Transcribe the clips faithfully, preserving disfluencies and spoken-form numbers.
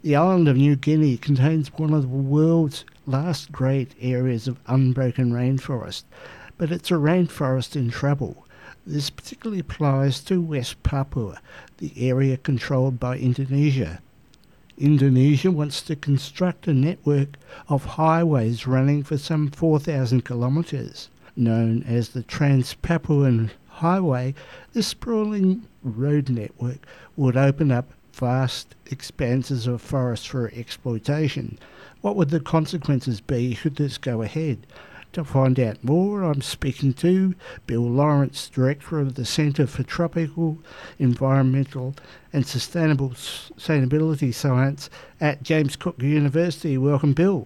The island of New Guinea contains one of the world's last great areas of unbroken rainforest, but it's a rainforest in trouble. This particularly applies to West Papua, the area controlled by Indonesia. Indonesia wants to construct a network of highways running for some four thousand kilometres. Known as the Trans-Papuan Highway, this sprawling road network would open up vast expanses of forest for exploitation. What would the consequences be should this go ahead? To find out more, I'm speaking to Bill Lawrence, Director of the Centre for Tropical, Environmental and Sustainable Sustainability Science at James Cook University. Welcome, Bill.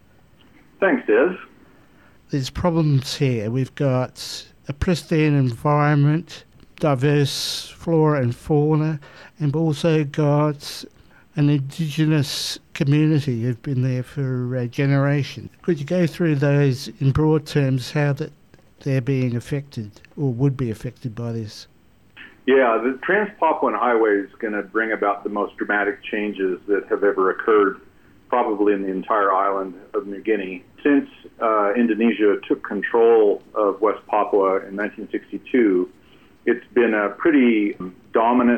Thanks, Des. There's problems here. We've got a pristine environment, diverse flora and fauna, and we've also got an indigenous community who've been there for uh, generations. Could you go through those in broad terms, how that they're being affected or would be affected by this? Yeah, the Trans-Papuan Highway is going to bring about the most dramatic changes that have ever occurred probably in the entire island of New Guinea. Since uh, Indonesia took control of West Papua in nineteen sixty-two, it's been a pretty dominant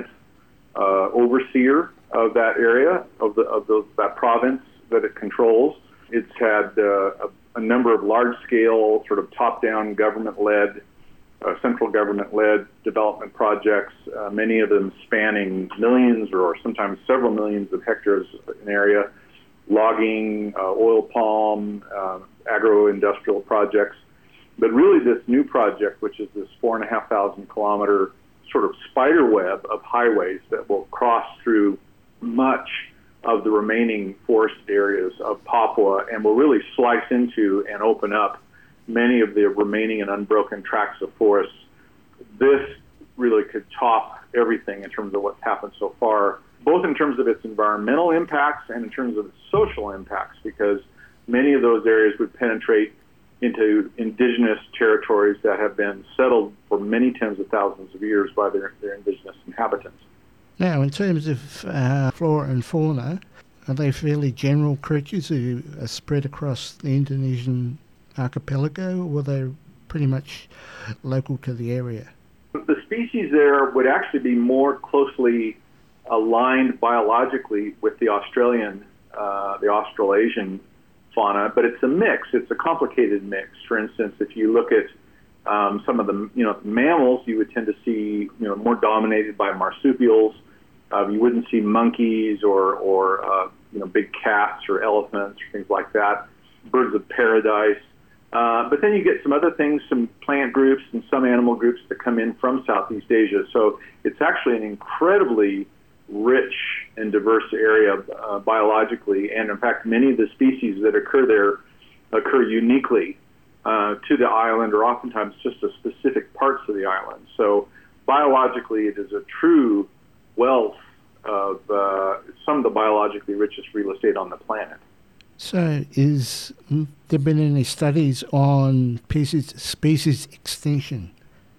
uh, overseer of that area, of the of the, that province that it controls. It's had uh, a, a number of large-scale, sort of top-down government-led, uh, central government-led development projects, uh, many of them spanning millions or sometimes several millions of hectares in area, logging, uh, oil palm, uh, agro-industrial projects. But really this new project, which is this four and a half thousand kilometer sort of spider web of highways that will cross through much of the remaining forested areas of Papua and will really slice into and open up many of the remaining and unbroken tracts of forests. This really could top everything in terms of what's happened so far, both in terms of its environmental impacts and in terms of its social impacts, because many of those areas would penetrate into indigenous territories that have been settled for many tens of thousands of years by their, their indigenous inhabitants. Now, in terms of uh, flora and fauna, are they fairly general creatures who are spread across the Indonesian archipelago, or are they pretty much local to the area? The species there would actually be more closely aligned biologically with the Australian, uh, the Australasian fauna, but it's a mix. It's a complicated mix. For instance, if you look at um, some of the you know mammals, you would tend to see you know more dominated by marsupials. Uh, you wouldn't see monkeys or or uh, you know big cats or elephants or things like that. Birds of paradise. Uh, but then you get some other things, some plant groups and some animal groups that come in from Southeast Asia. So it's actually an incredibly rich and diverse area uh, biologically, and in fact many of the species that occur there occur uniquely uh, to the island, or oftentimes just to specific parts of the island. So biologically it is a true wealth of uh, some of the biologically richest real estate on the planet. So is there been any studies on species, species extinction?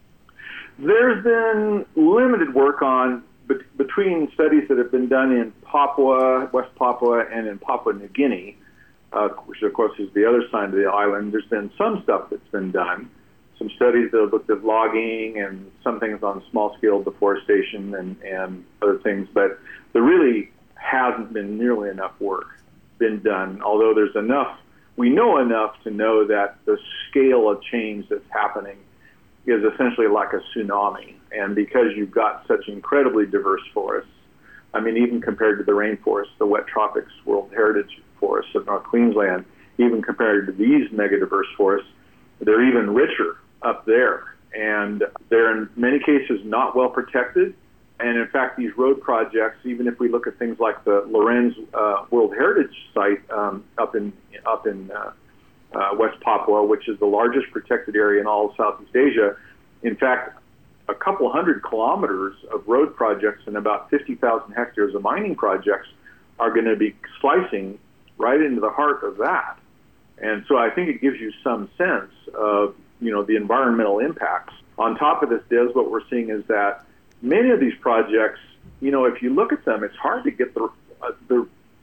There's been limited work on between studies that have been done in Papua, West Papua, and in Papua New Guinea, uh, which of course is the other side of the island. There's been some stuff that's been done, some studies that have looked at logging and some things on small-scale deforestation and, and other things, but there really hasn't been nearly enough work been done, although there's enough, we know enough to know that the scale of change that's happening is essentially like a tsunami. And because you've got such incredibly diverse forests, I mean, even compared to the rainforests, the wet tropics World Heritage Forests of North Queensland, even compared to these megadiverse forests, they're even richer up there. And they're in many cases not well protected. And in fact, these road projects, even if we look at things like the Lorenz uh, World Heritage Site um, up in up in uh, uh, West Papua, which is the largest protected area in all of Southeast Asia, in fact, a couple hundred kilometers of road projects and about fifty thousand hectares of mining projects are going to be slicing right into the heart of that. And so I think it gives you some sense of, you know, the environmental impacts. On top of this, Des, what we're seeing is that many of these projects, you know, if you look at them, it's hard to get the uh, the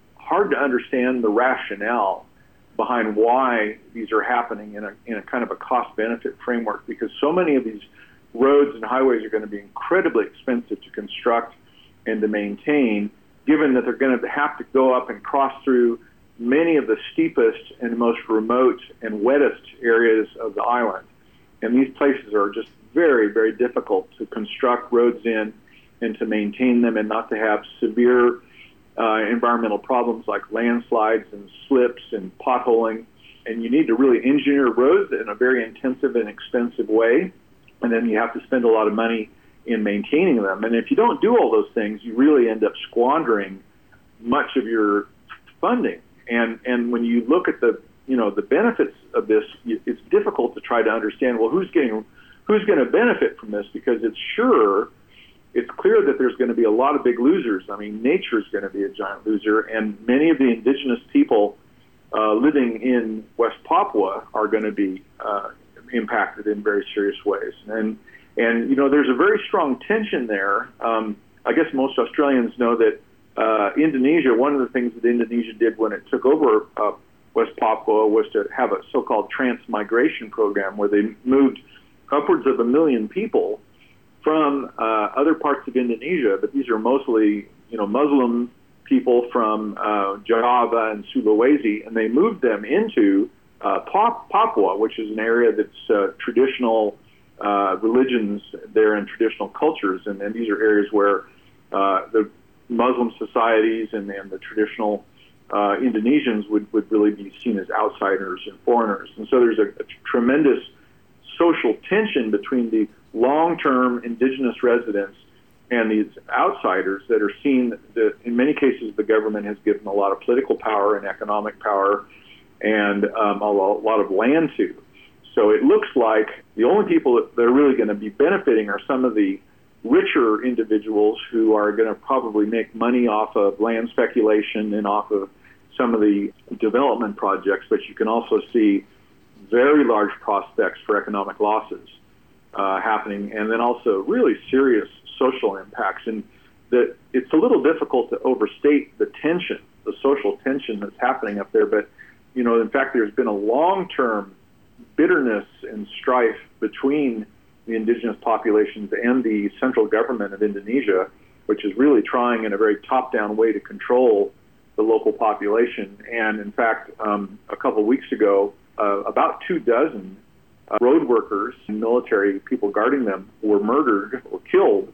hard to understand the rationale behind why these are happening in a, in a kind of a cost-benefit framework, because so many of these roads and highways are going to be incredibly expensive to construct and to maintain, given that they're going to have to go up and cross through many of the steepest and most remote and wettest areas of the island. And these places are just very, very difficult to construct roads in and to maintain them, and not to have severe uh, environmental problems like landslides and slips and potholing. And you need to really engineer roads in a very intensive and expensive way. And then you have to spend a lot of money in maintaining them. And if you don't do all those things, you really end up squandering much of your funding. And and when you look at the you know the benefits of this, it's difficult to try to understand, well, who's getting who's going to benefit from this, because it's sure it's clear that there's going to be a lot of big losers. I mean, nature is going to be a giant loser, and many of the indigenous people uh, living in West Papua are going to be uh, impacted in very serious ways. And and you know there's a very strong tension there. Um, I guess most Australians know that uh, Indonesia, one of the things that Indonesia did when it took over uh, West Papua was to have a so-called transmigration program where they moved upwards of a million people from uh, other parts of Indonesia, but these are mostly you know Muslim people from uh, Java and Sulawesi, and they moved them into uh, Papua, which is an area that's uh, traditional uh, religions there and traditional cultures, and, and these are areas where uh, the Muslim societies and, and the traditional uh, Indonesians would, would really be seen as outsiders and foreigners. And so there's a, a tremendous social tension between the long-term indigenous residents and these outsiders that are seen that in many cases the government has given a lot of political power and economic power and um, a lot of land to. So it looks like the only people that are really going to be benefiting are some of the richer individuals who are going to probably make money off of land speculation and off of some of the development projects, but you can also see very large prospects for economic losses uh, happening, and then also really serious social impacts. And that it's a little difficult to overstate the tension, the social tension that's happening up there. But, you know, in fact, there's been a long-term bitterness and strife between the indigenous populations and the central government of Indonesia, which is really trying in a very top-down way to control the local population. And in fact, um, a couple of weeks ago, uh, about two dozen uh, road workers and military people guarding them were murdered or killed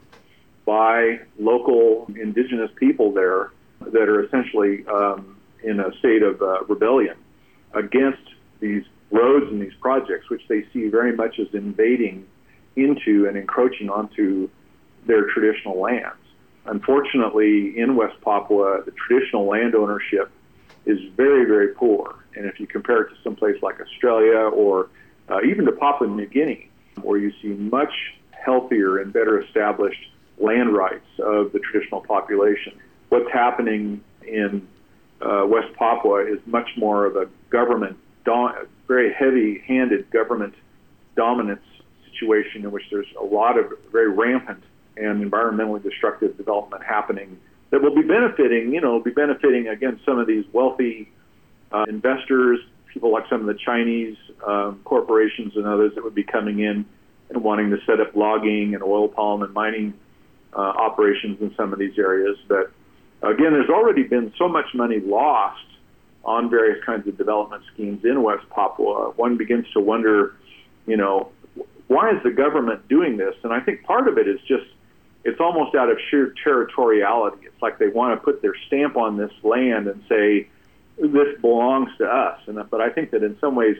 by local indigenous people there that are essentially um, in a state of uh, rebellion against these roads and these projects, which they see very much as invading into and encroaching onto their traditional lands. Unfortunately, in West Papua, the traditional land ownership is very, very poor. And if you compare it to someplace like Australia or uh, even to Papua New Guinea, where you see much healthier and better established land rights of the traditional population, what's happening in uh, West Papua is much more of a government, do- very heavy-handed government dominance situation in which there's a lot of very rampant and environmentally destructive development happening that will be benefiting, you know, be benefiting, again, some of these wealthy uh, investors, people like some of the Chinese um, corporations and others that would be coming in and wanting to set up logging and oil palm and mining uh, operations in some of these areas. But again, there's already been so much money lost on various kinds of development schemes in West Papua. One begins to wonder, you know, why is the government doing this? And I think part of it is just, it's almost out of sheer territoriality. It's like they want to put their stamp on this land and say, this belongs to us. And but I think that in some ways,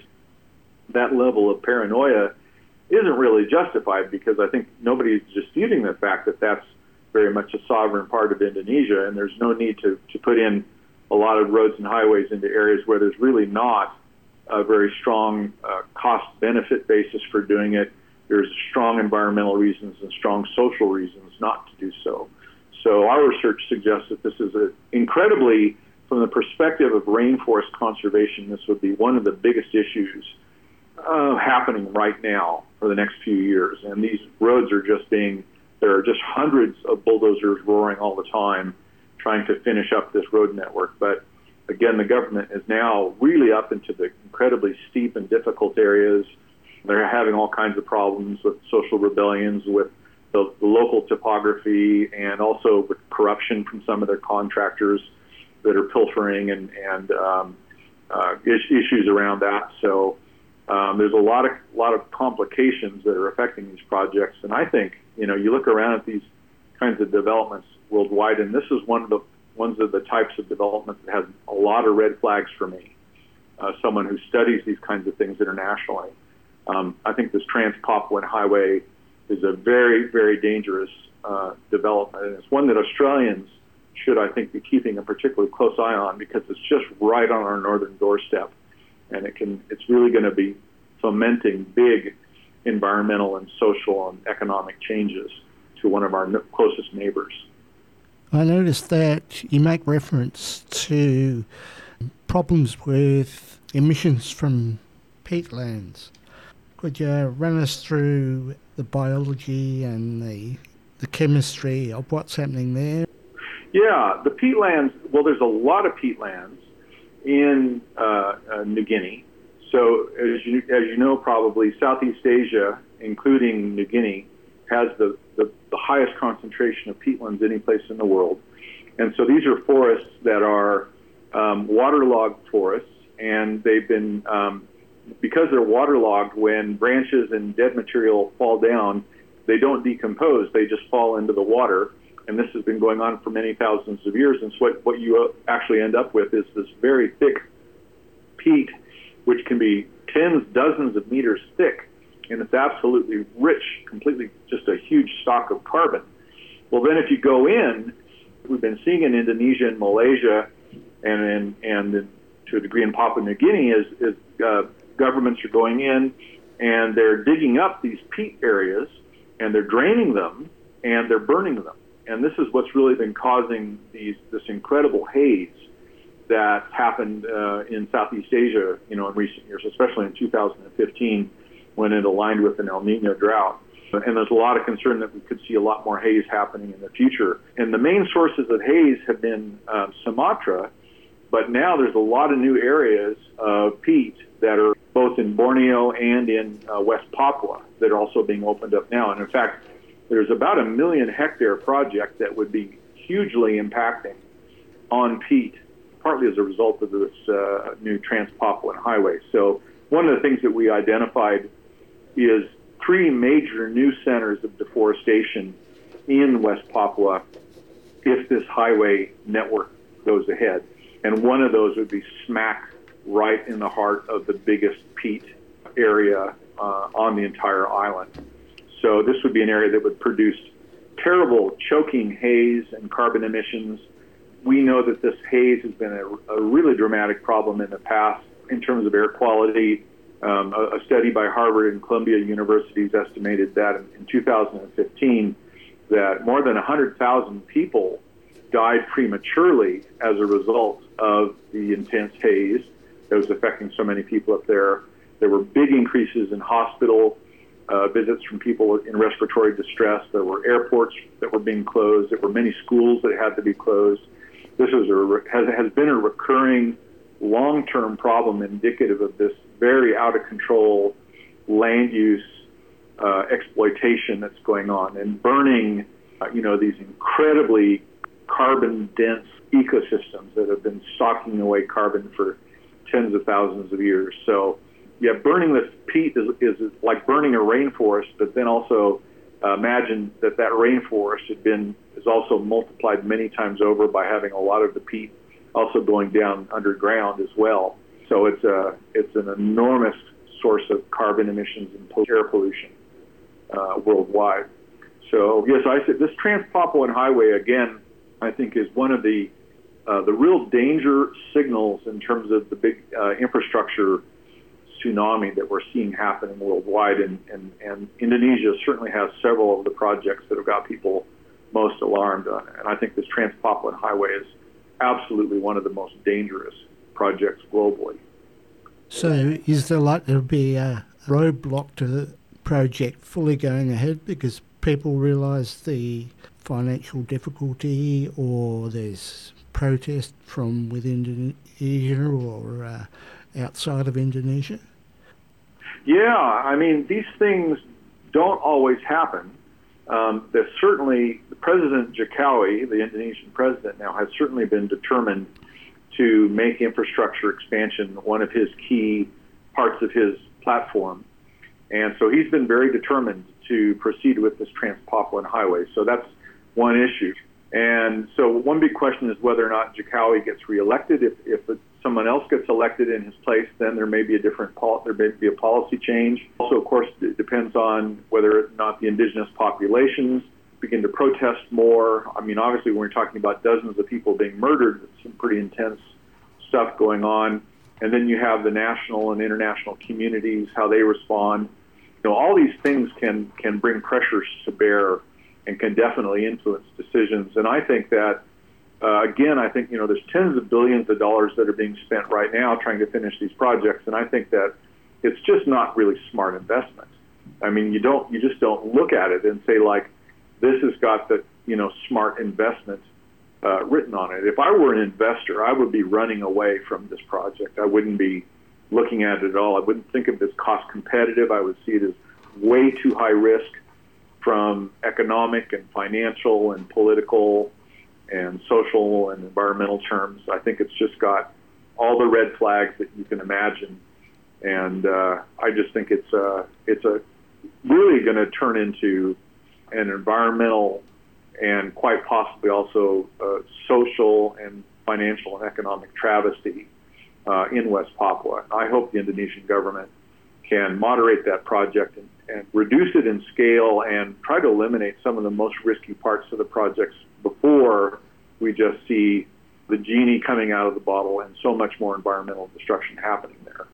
that level of paranoia isn't really justified, because I think nobody's disputing the fact that that's very much a sovereign part of Indonesia, and there's no need to, to put in a lot of roads and highways into areas where there's really not a very strong uh, cost-benefit basis for doing it. There's strong environmental reasons and strong social reasons not to do so. So our research suggests that this is a incredibly, from the perspective of rainforest conservation, this would be one of the biggest issues uh, happening right now for the next few years. And these roads are just being, there are just hundreds of bulldozers roaring all the time trying to finish up this road network. But again, the government is now really up into the incredibly steep and difficult areas. They're having all kinds of problems with social rebellions, with the, the local topography, and also with corruption from some of their contractors that are pilfering and, and um, uh, is, issues around that. So um, there's a lot of lot of complications that are affecting these projects. And I think, you know, you look around at these kinds of developments worldwide, and this is one of the ones of the types of developments that has a lot of red flags for me. Uh, someone who studies these kinds of things internationally. Um, I think this Trans-Papuan Highway is a very, very dangerous uh, development, and it's one that Australians should, I think, be keeping a particularly close eye on, because it's just right on our northern doorstep, and it can it's really going to be fomenting big environmental and social and economic changes to one of our n- closest neighbors. I noticed that you make reference to problems with emissions from peatlands. Could you run us through the biology and the the chemistry of what's happening there? Yeah, the peatlands, well, there's a lot of peatlands in uh, uh, New Guinea. So as you, as you know, probably Southeast Asia, including New Guinea, has the, the, the highest concentration of peatlands any place in the world. And so these are forests that are um, waterlogged forests, and they've been, um, because they're waterlogged, when branches and dead material fall down, they don't decompose, they just fall into the water. And this has been going on for many thousands of years. And so what, what you actually end up with is this very thick peat, which can be tens, dozens of meters thick. And it's absolutely rich, completely just a huge stock of carbon. Well, then if you go in, we've been seeing in Indonesia and Malaysia, and in, and in, to a degree in Papua New Guinea, is, is uh, governments are going in and they're digging up these peat areas, and they're draining them, and they're burning them. And this is what's really been causing these this incredible haze that happened uh, in Southeast Asia, you know, in recent years, especially in two thousand fifteen, when it aligned with an El Nino drought. And there's a lot of concern that we could see a lot more haze happening in the future. And the main sources of haze have been uh, Sumatra, but now there's a lot of new areas of peat that are both in Borneo and in uh, West Papua that are also being opened up now. And in fact, there's about a million hectare project that would be hugely impacting on peat, partly as a result of this uh, new Trans-Papuan Highway. So one of the things that we identified is three major new centers of deforestation in West Papua if this highway network goes ahead. And one of those would be smack right in the heart of the biggest peat area uh, on the entire island. So this would be an area that would produce terrible choking haze and carbon emissions. We know that this haze has been a, a really dramatic problem in the past in terms of air quality. Um, a, a study by Harvard and Columbia Universities estimated that in, in two thousand fifteen that more than one hundred thousand people died prematurely as a result of the intense haze that was affecting so many people up there. There were big increases in hospital Uh, visits from people in respiratory distress. There were airports that were being closed. There were many schools that had to be closed. This is a, has, has been a recurring long-term problem indicative of this very out-of-control land use uh, exploitation that's going on, and burning, uh, you know, these incredibly carbon-dense ecosystems that have been stocking away carbon for tens of thousands of years. So yeah, burning this peat is, is like burning a rainforest, but then also uh, imagine that that rainforest had been is also multiplied many times over by having a lot of the peat also going down underground as well. So it's a it's an enormous source of carbon emissions and air pollution uh, worldwide. So yes, I said this Trans-Papuan Highway again, I think, is one of the uh, the real danger signals in terms of the big uh, infrastructure tsunami that we're seeing happening worldwide, and, and, and Indonesia certainly has several of the projects that have got people most alarmed. Uh, and I think this Trans-Papuan Highway is absolutely one of the most dangerous projects globally. So is there likely to be a roadblock to the project fully going ahead because people realise the financial difficulty, or there's protest from within Indonesia or uh, outside of Indonesia? Yeah, I mean, these things don't always happen. Um, there's certainly, President Jokowi, the Indonesian president now, has certainly been determined to make infrastructure expansion one of his key parts of his platform. And so he's been very determined to proceed with this Trans-Papuan Highway. So that's one issue. And so one big question is whether or not Jokowi gets reelected. If, if someone else gets elected in his place, then there may be a different pol- there may be a policy change. Also, of course, it depends on whether or not the indigenous populations begin to protest more. I mean, obviously, when we're talking about dozens of people being murdered, it's some pretty intense stuff going on. And then you have the national and international communities, how they respond. You know, all these things can can bring pressures to bear and can definitely influence decisions. And I think that, uh, again, I think, you know, there's tens of billions of dollars that are being spent right now trying to finish these projects. And I think that it's just not really smart investment. I mean, you don't, you just don't look at it and say, like, this has got the, you know, smart investment uh, written on it. If I were an investor, I would be running away from this project. I wouldn't be looking at it at all. I wouldn't think of it as cost competitive. I would see it as way too high risk from economic and financial and political and social and environmental terms. I think it's just got all the red flags that you can imagine. And uh, I just think it's a, it's a really going to turn into an environmental and quite possibly also uh, social and financial and economic travesty uh, in West Papua. I hope the Indonesian government can moderate that project and, and reduce it in scale and try to eliminate some of the most risky parts of the projects before we just see the genie coming out of the bottle and so much more environmental destruction happening there.